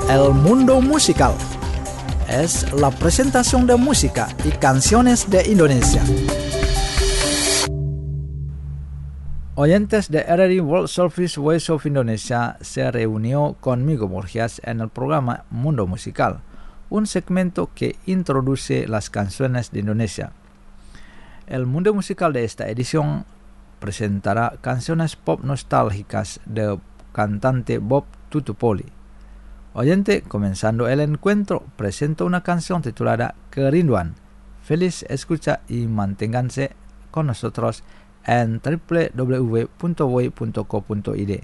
El Mundo Musical. Es la presentación de música y canciones de Indonesia. Oyentes de RRI World Service Voice of Indonesia, se reunió conmigo Borgias en el programa Mundo Musical, un segmento que introduce las canciones de Indonesia. El mundo musical de esta edición presentará canciones pop nostálgicas de cantante Bob Tutupoli. Oyente, comenzando el encuentro, presento una canción titulada Kerinduan. Feliz escucha y manténganse con nosotros en www.voi.co.id.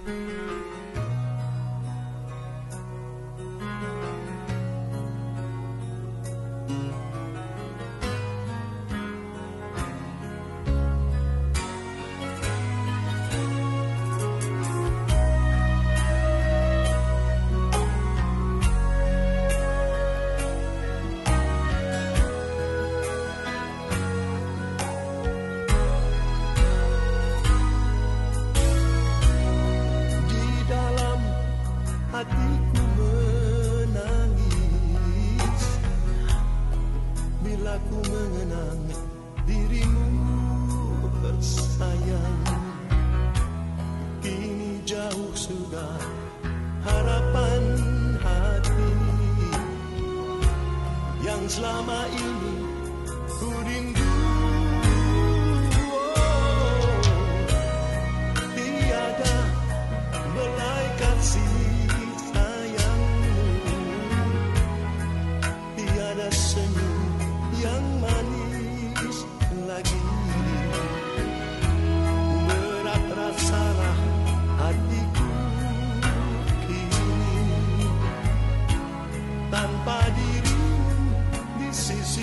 Selama ini ku rindu, tiada belai kasih sayangmu, tiada senyum yang manis lagi. Berat rasalah hatiku kini, tanpa diri sisiku.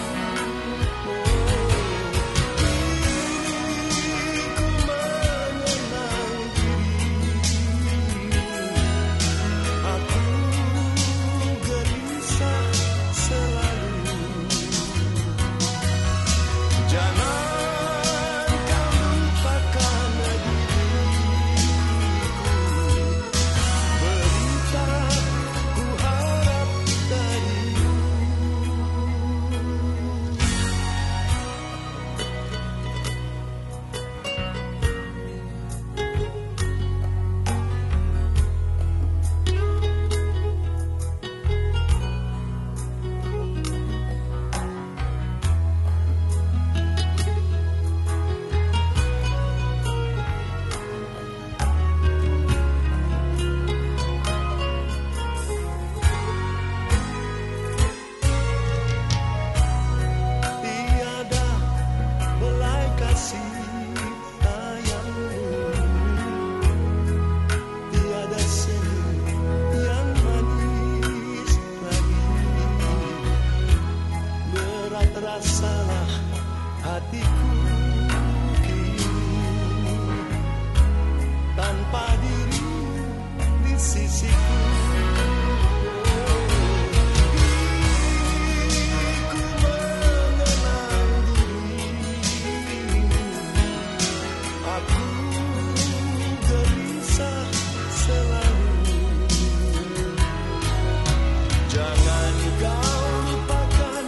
Rasalah hatiku kini, tanpa dirimu di sisiku. Ku mengenang dirimu, aku gelisah selalu. Jangan kau lupakan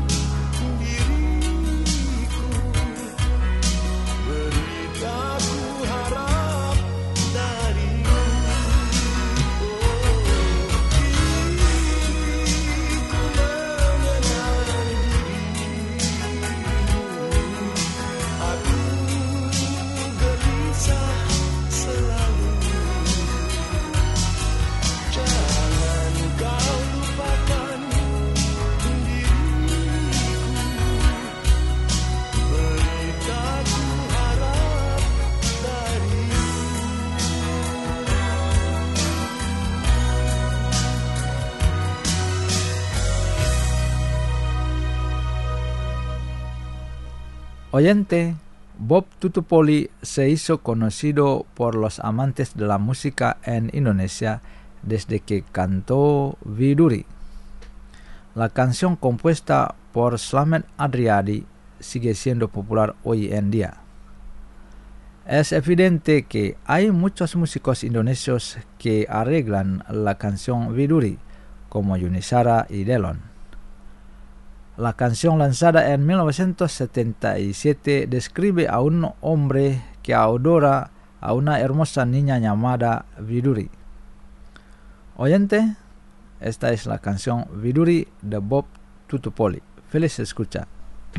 Oyente, Bob Tutupoli se hizo conocido por los amantes de la música en Indonesia desde que cantó Widuri. La canción compuesta por Slamet Adriadi sigue siendo popular hoy en día. Es evidente que hay muchos músicos indonesios que arreglan la canción Widuri, como Yuni Shara y Delon. La canción lanzada en 1977 describe a un hombre que adora a una hermosa niña llamada Widuri. Oyente, esta es la canción Widuri de Bob Tutupoli. Feliz escucha.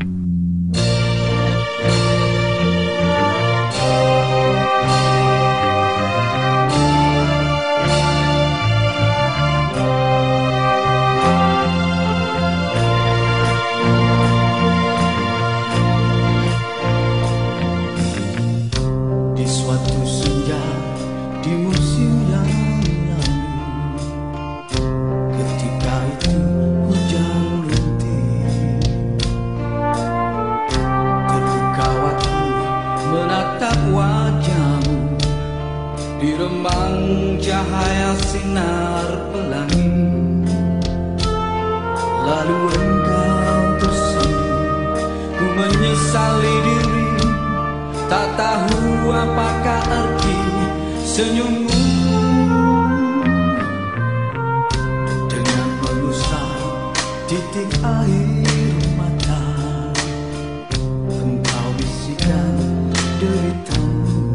Di suatu senja di musim yang lalu, ketika itu hujan rintik, terpukau aku menatap wajahmu di remang cahaya sinar pelangi. Lalu engkau tersenyum, ku menyesali diri, tak tahu apakah arti senyummu. Dengan mengusap titik air mata, engkau bisikan deritamu.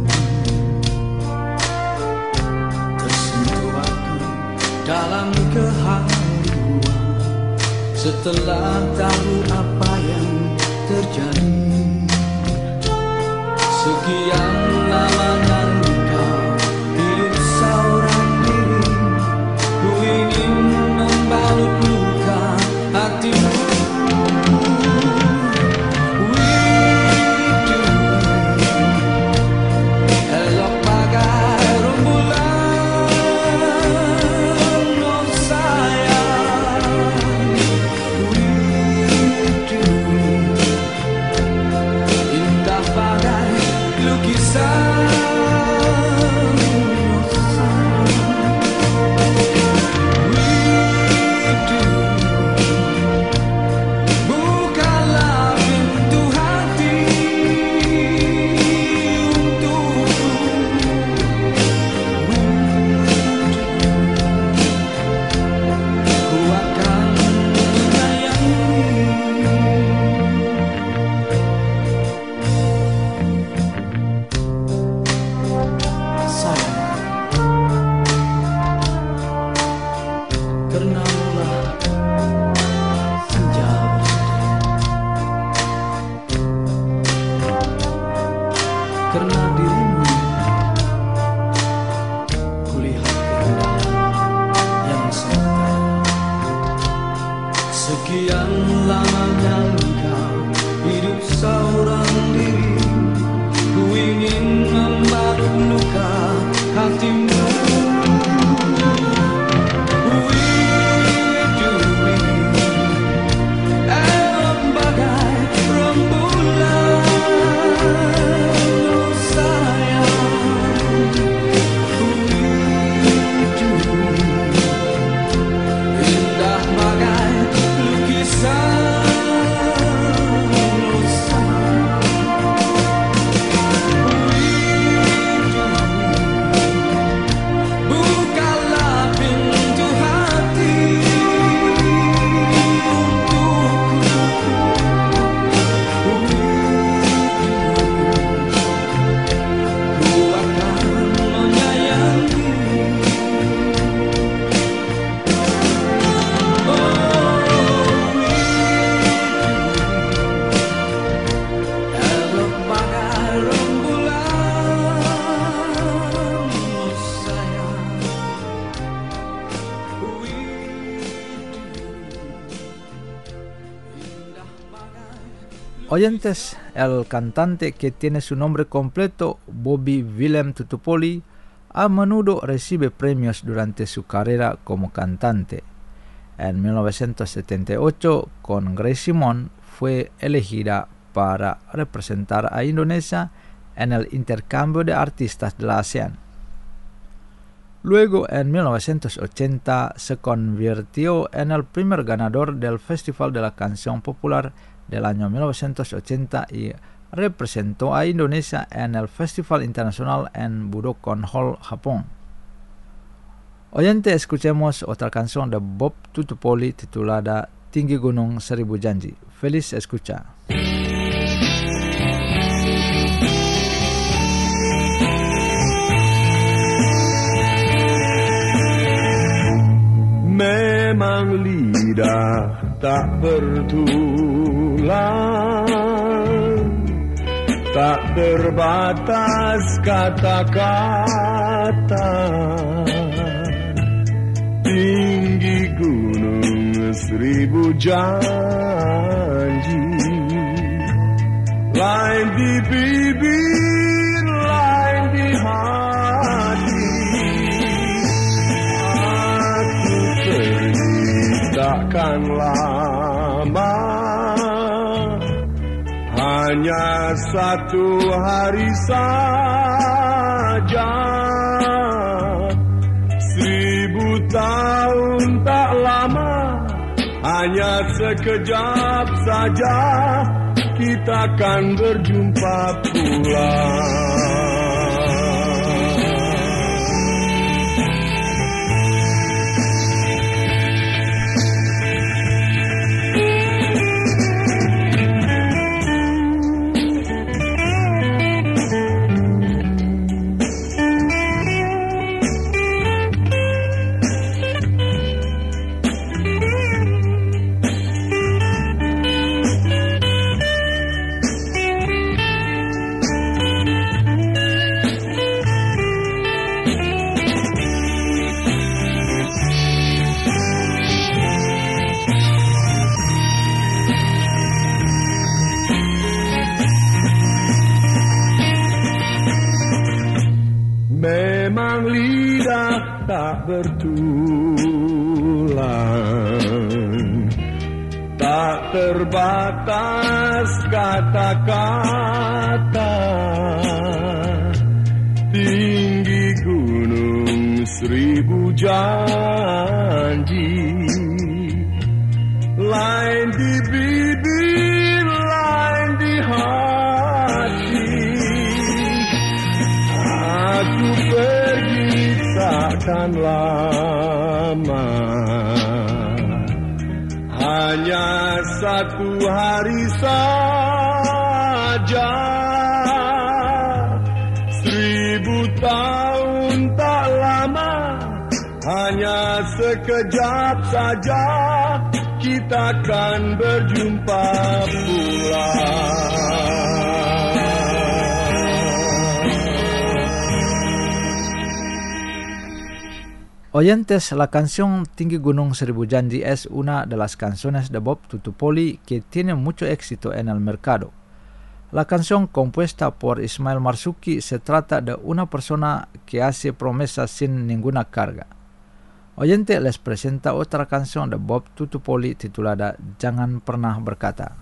Tersentuh aku dalam keharuan setelah tahu apa yang terjadi. Sekian lamanya engkau hidup seorang diri, ku ingin membalut luka hatimu. Elok bagai rembulan, oh sayang. Indah bagai lukisan, oh sayang. Bukalah pintu hati untukku. Ku akan menyayangi. Sayang, karenalah senja bersedih, karena dirimu kulihat keindahan yang semata. Sekian lamanya engkau hidup seorang diri, ku ingin membalut luka hatimu. Widuri, elok bagai rembulan, oh sayang. Widuri, indah bagai lukisan, oh sayang. Bukalah pintu hati untukku. Ku akan menyayangi. Elok bagai rembulan, oh sayang. Indah bagai Oyentes, el cantante que tiene su nombre completo, Bobby Willem Tutupoli, a menudo recibe premios durante su carrera como cantante. En 1978, con Grace Simone, fue elegida para representar a Indonesia en el intercambio de artistas de la ASEAN. Luego, en 1980, se convirtió en el primer ganador del Festival de la Canción Popular del año 1980 y representó a Indonesia en el Festival Internacional en Budokan Hall, Japón. Oyente, escuchemos otra canción de Bob Tutupoli titulada Tinggi Gunung Seribu Janji. Feliz escucha. Memang lidah tak bertulang, tak terbatas kata-kata. Tinggi gunung seribu janji, lain di bibir, lain di hati. Aku pergi takkan lama, hanya satu hari saja. 1000 tahun tak lama, hanya sekejap saja kita akan berjumpa pula. Memang lidah tak bertulang, tak terbatas kata-kata. Tinggi gunung seribu janji, lain di bibir, lain di hati. Aku pergi takkan lama, hanya satu hari saja. 1000 tahun tak lama, hanya sekejap saja kita akan berjumpa pula. Oyentes, la canción Tinggi Gunung Seribu Janji es una de las canciones de Bob Tutupoli que tiene mucho éxito en el mercado. La canción, compuesta por Ismail Marzuki, se trata de una persona que hace promesas sin ninguna carga. Oyente, les presenta otra canción de Bob Tutupoli titulada Jangan Pernah Berkata.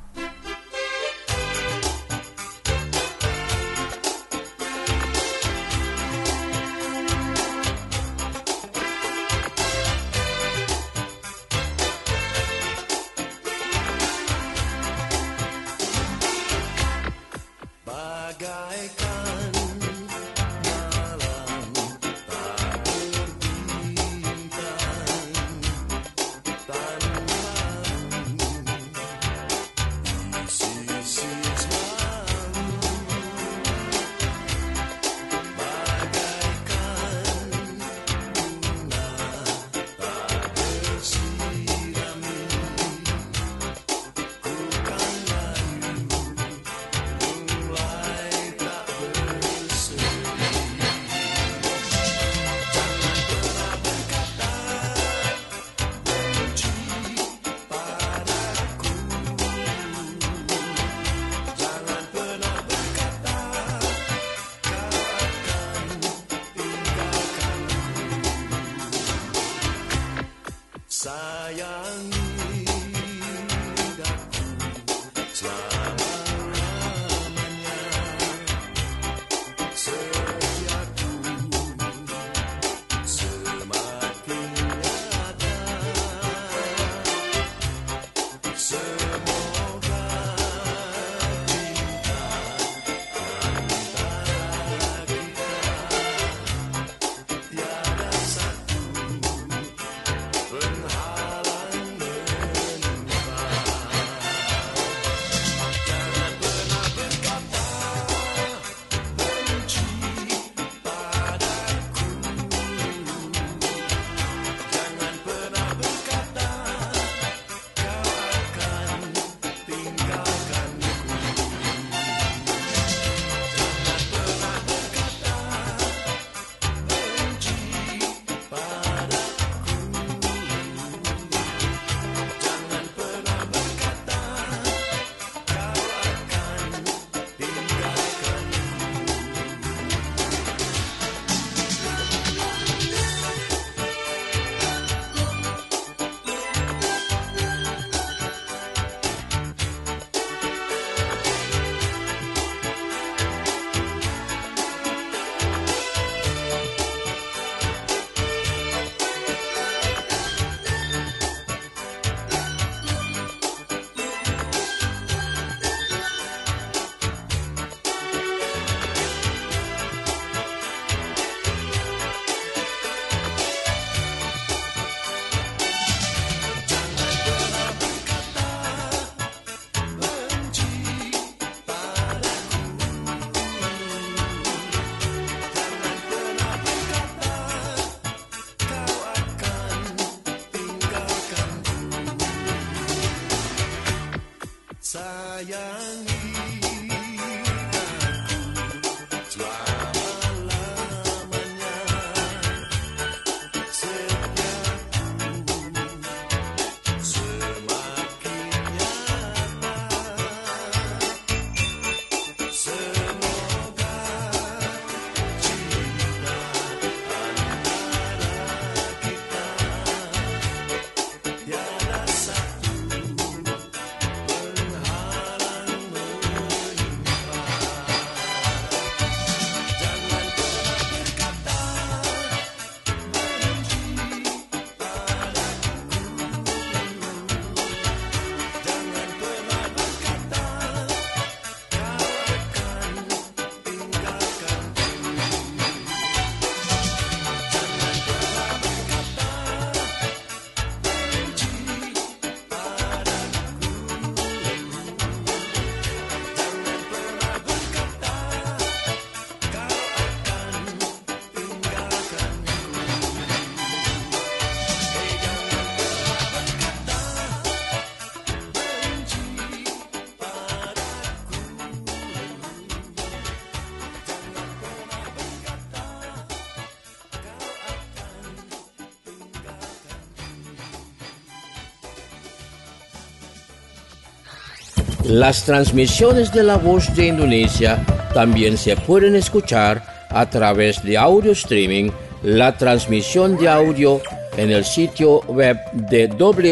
Las transmisiones de La Voz de Indonesia también se pueden escuchar a través de audio streaming, la transmisión de audio en el sitio web de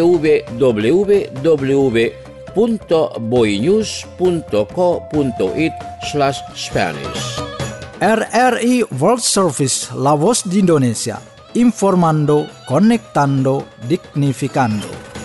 www.boinews.co.it/Spanish. RRI World Service La Voz de Indonesia, informando, conectando, dignificando.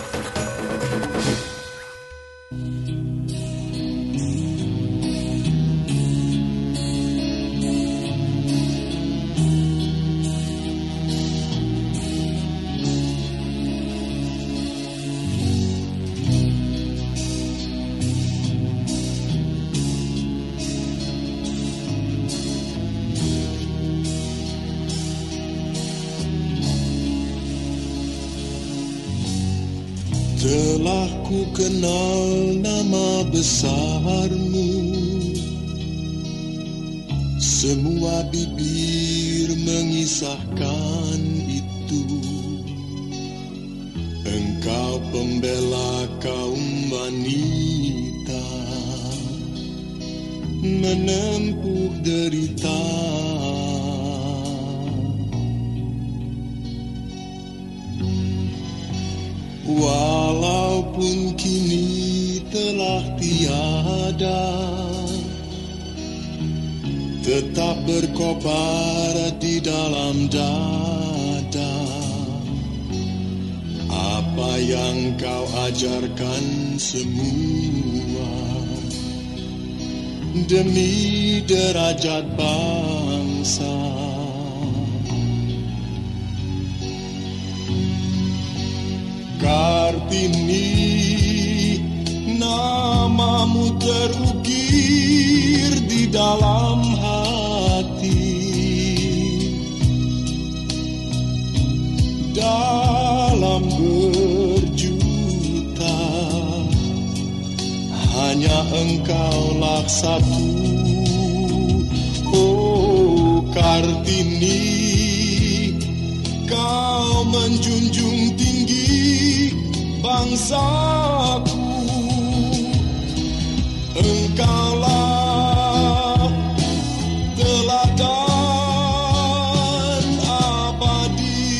Telah ku kenal nama besarmu, semua bibir mengisahkan itu. Engkau pembela kaum wanita, menempuh derita. Walaupun kini telah tiada, tetap berkobar di dalam dada. Apa yang kau ajarkan semua demi derajat bangsa. Kartini, namamu terukir di dalam hati, dalam berjuta, hanya engkaulah satu. Oh Kartini, kau menjunjung tinggi bangsaku, engkaulah teladan abadi.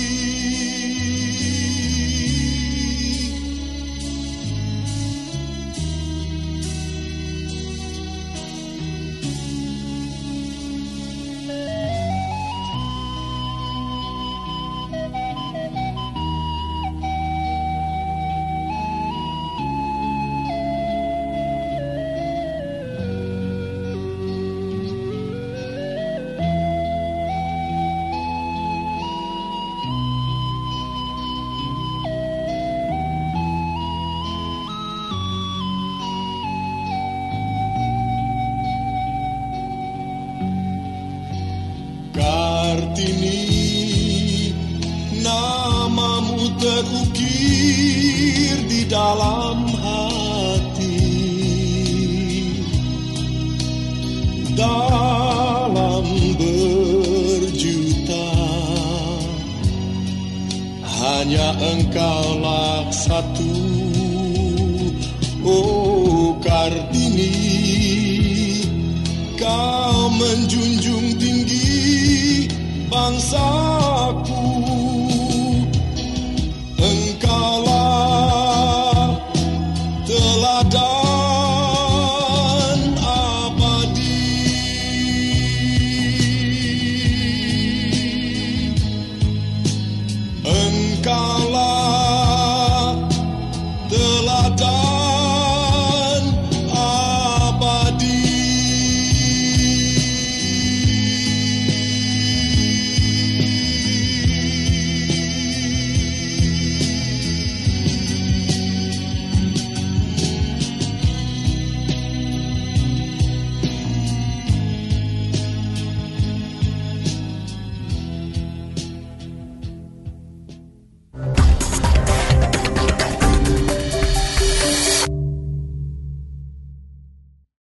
Kartini, namamu terukir di dalam hati, dalam berjuta, hanya engkaulah satu. Oh Kartini, kau menjunjung tinggi bangsa.